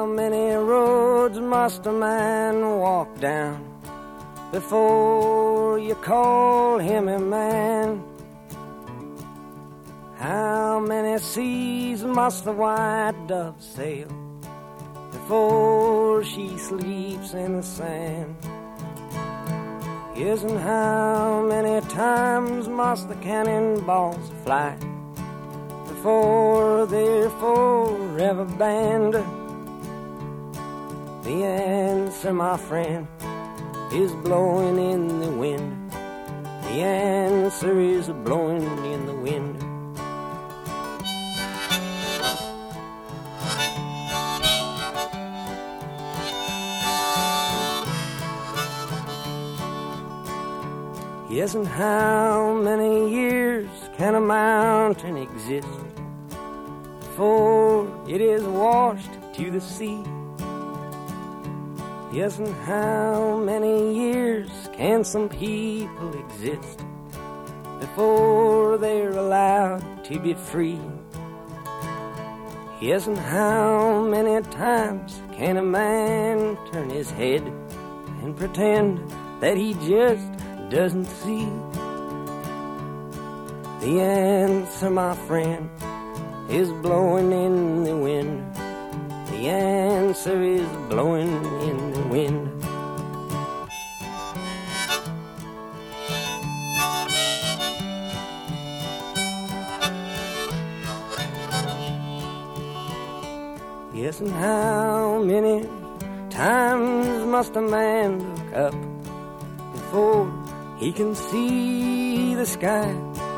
How many roads must a man walk down before you call him a man? How many seas must the white dove sail before she sleeps in the sand? Yes, and how many times must the cannonballs fly before they're forever banned? The answer, my friend, is blowing in the wind. The answer is blowing in the wind. Yes, and how many years can a mountain exist before it is washed to the sea? Yes, and how many years can some people exist before they're allowed to be free? Yes, and how many times can a man turn his head and pretend that he just doesn't see? The answer, my friend, is blowing in the wind. The answer is blowing in the wind. Yes, and how many times must a man look up before he can see the sky?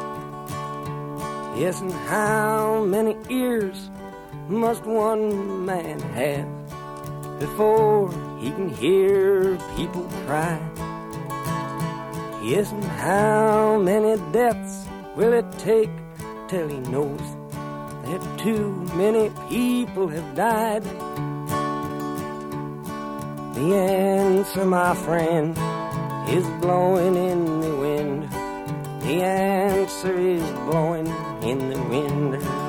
Yes, and how many ears must one man have before he can hear people cry? Yes, and how many deaths will it take till he knows that too many people have died? The answer, my friend, is blowing in the wind. The answer is blowing in the wind.